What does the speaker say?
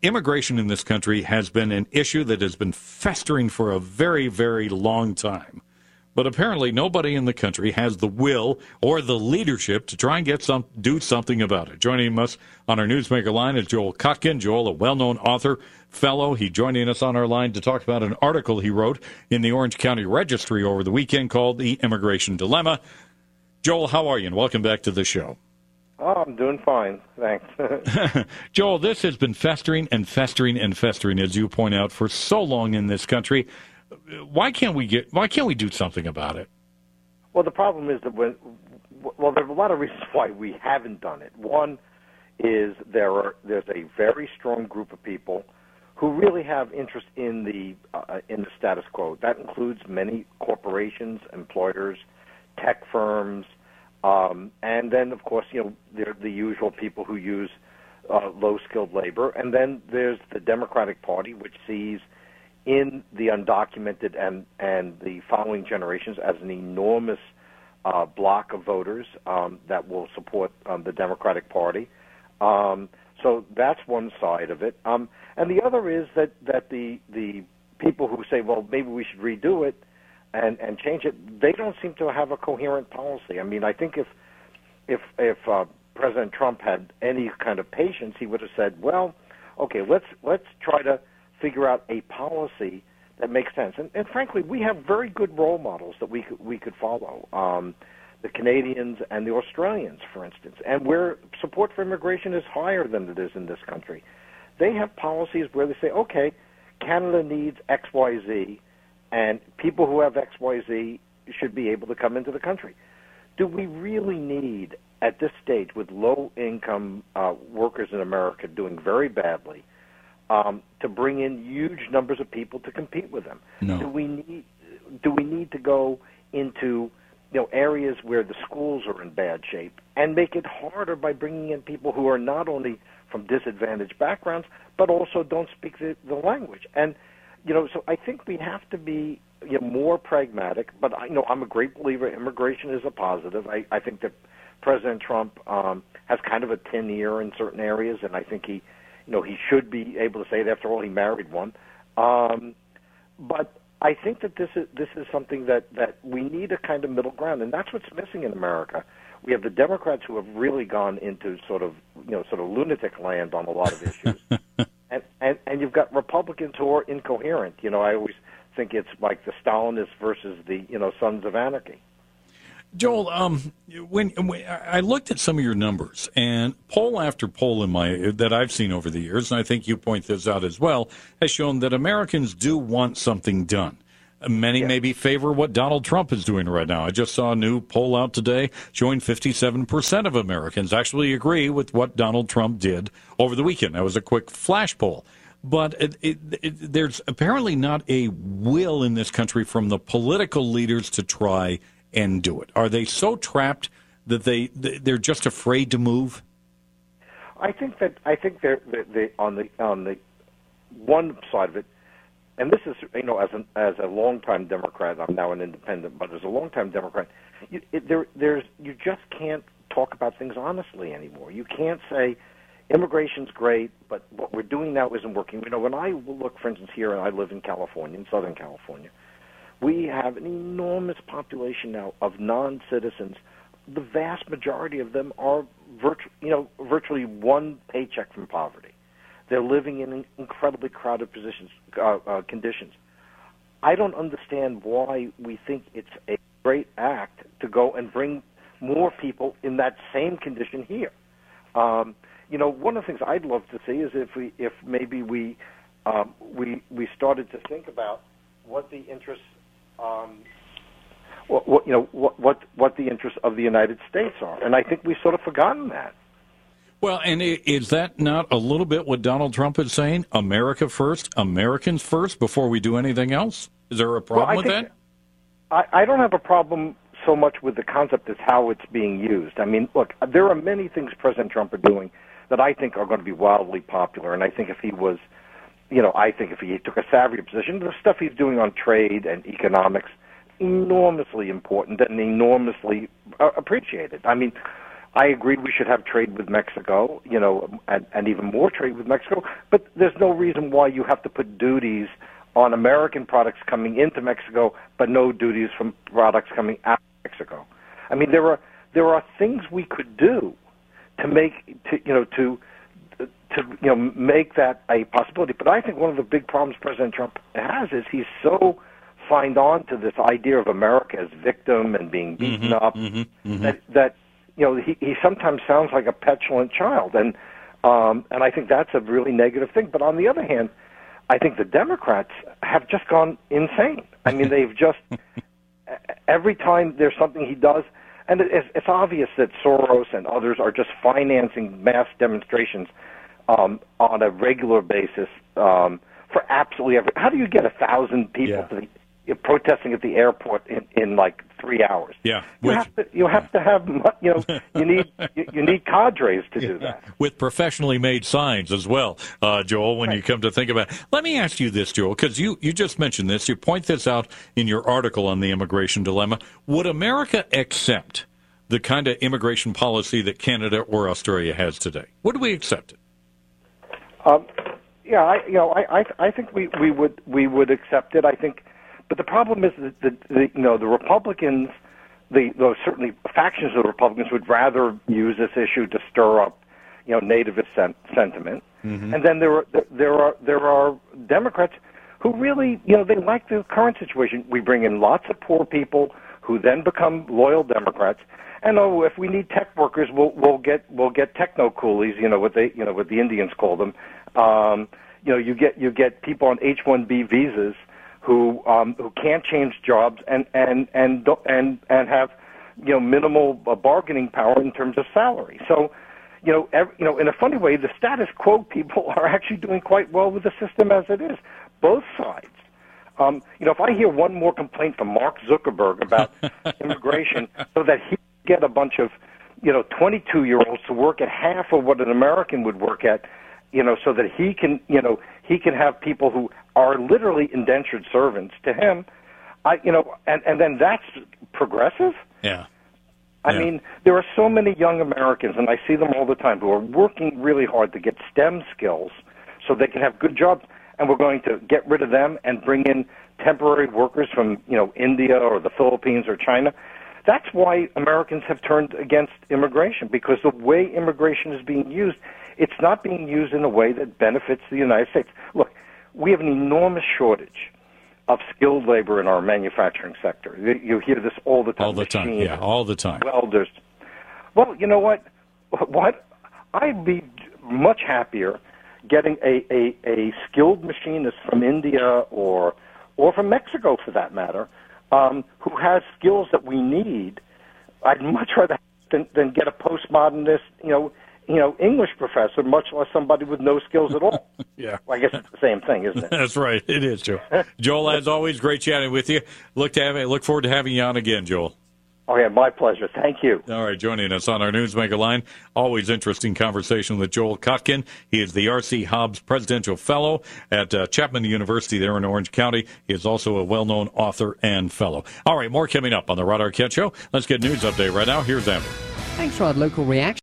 immigration in this country has been an issue that has been festering for a very, very long time. But apparently nobody in the country has the will or the leadership to try and do something about it. Joining us on our Newsmaker line is Joel Kotkin. Joel, a well-known author, fellow. He's joining us on our line to talk about an article he wrote in the Orange County Registry over the weekend called The Immigration Dilemma. Joel, how are you? And welcome back to the show. Oh, I'm doing fine. Thanks. Joel, this has been festering and festering and festering, as you point out, for so long in this country. Why can't we do something about it? Well, the problem is that there's a lot of reasons why we haven't done it. One is there's a very strong group of people who really have interest in the status quo. That includes many corporations, employers, tech firms, and then, of course, there are the usual people who use low-skilled labor. And then there's the Democratic Party, which sees in the undocumented and the following generations as an enormous block of voters that will support the Democratic Party. So that's one side of it. And the other is that the people who say, well, maybe we should redo it and change it, they don't seem to have a coherent policy. I mean, I think if President Trump had any kind of patience, he would have said, well, okay, let's try to figure out a policy that makes sense. And frankly, we have very good role models that we could follow. The Canadians and the Australians, for instance, and where support for immigration is higher than it is in this country. They have policies where they say, okay, Canada needs X, Y, Z, and people who have X, Y, Z should be able to come into the country. Do we really need, at this stage, with low-income workers in America doing very badly, to bring in huge numbers of people to compete with them? No. Do we need to go into areas where the schools are in bad shape and make it harder by bringing in people who are not only from disadvantaged backgrounds but also don't speak the language? And so I think we have to be more pragmatic. But I'm a great believer immigration is a positive. I think that President Trump has kind of a tin ear in certain areas, and I think he should be able to say it. After all, he married one. But I think that this is something that we need a kind of middle ground, and that's what's missing in America. We have the Democrats who have really gone into sort of lunatic land on a lot of issues, and you've got Republicans who are incoherent. I always think it's like the Stalinists versus the Sons of Anarchy. Joel, when I looked at some of your numbers, and poll after poll that I've seen over the years, and I think you point this out as well, has shown that Americans do want something done. Many maybe favor what Donald Trump is doing right now. I just saw a new poll out today showing 57% of Americans actually agree with what Donald Trump did over the weekend. That was a quick flash poll. But there's apparently not a will in this country from the political leaders to try and do it. Are they so trapped that they're just afraid to move? I think they're on the one side of it, and this is as a longtime Democrat, I'm now an independent, but as a longtime Democrat, you just can't talk about things honestly anymore. You can't say immigration's great, but what we're doing now isn't working. When I look, for instance, here, and I live in California, in Southern California, we have an enormous population now of non-citizens. The vast majority of them are virtually one paycheck from poverty. They're living in incredibly crowded conditions. I don't understand why we think it's a great act to go and bring more people in that same condition here. One of the things I'd love to see is if maybe we started to think about what the interests what the interests of the United States are, and I think we've sort of forgotten that. Well, and is that not a little bit what Donald Trump is saying? America first, Americans first, before we do anything else? Is there a problem with that? I don't have a problem so much with the concept as how it's being used. I mean, look, there are many things President Trump are doing that I think are going to be wildly popular, and I think if he was, if he took a savvier position, the stuff he's doing on trade and economics, enormously important and enormously appreciated. I mean, I agree we should have trade with Mexico, and even more trade with Mexico, but there's no reason why you have to put duties on American products coming into Mexico, but no duties from products coming out of Mexico. I mean, there are things we could do to make make that a possibility. But I think one of the big problems President Trump has is he's so signed on to this idea of America as victim and being beaten up that he sometimes sounds like a petulant child, and I think that's a really negative thing. But on the other hand, I think the Democrats have just gone insane. I mean, they've just every time there's something he does, and it's obvious that Soros and others are just financing mass demonstrations on a regular basis for absolutely every. How do you get 1,000 people protesting at the airport in like 3 hours? Yeah, you have to have you need cadres to do that with professionally made signs as well, Joel. When you come to think about it, let me ask you this, Joel, because you just mentioned this. You point this out in your article on the immigration dilemma. Would America accept the kind of immigration policy that Canada or Australia has today? Would we accept it? I think we would accept it. I think. But the problem is that the Republicans, certainly factions of the Republicans would rather use this issue to stir up, nativist sentiment, and then there are Democrats who really, they like the current situation. We bring in lots of poor people who then become loyal Democrats, and if we need tech workers, we'll get techno coolies, what the Indians call them. You get people on H-1B visas who can't change jobs and have minimal bargaining power in terms of salary. So in a funny way, the status quo people are actually doing quite well with the system as it is. Both sides. If I hear one more complaint from Mark Zuckerberg about immigration, so that he get a bunch of 22-year-olds to work at half of what an American would work at, so that he can have people who are literally indentured servants to him, and then that's progressive. Yeah. I mean, there are so many young Americans, and I see them all the time, who are working really hard to get STEM skills so they can have good jobs, and we're going to get rid of them and bring in temporary workers from, India or the Philippines or China. That's why Americans have turned against immigration, because the way immigration is being used, it's not being used in a way that benefits the United States. Look, we have an enormous shortage of skilled labor in our manufacturing sector. You hear this all the time. All the time, yeah, all the time. Welders. Well, you know what? I'd be much happier getting a skilled machinist from India or from Mexico, for that matter, who has skills that we need. I'd much rather than get a postmodernist, English professor, much less somebody with no skills at all. Yeah. Well, I guess it's the same thing, isn't it? That's right. It is, Joel. Joel, as always, great chatting with you. Look forward to having you on again, Joel. Oh, yeah, my pleasure. Thank you. All right, joining us on our Newsmaker line, always interesting conversation with Joel Kotkin. He is the R.C. Hobbs Presidential Fellow at Chapman University there in Orange County. He is also a well-known author and fellow. All right, more coming up on the Rod Arquette Show. Let's get news update right now. Here's Amber. Thanks, Rod. Local reaction.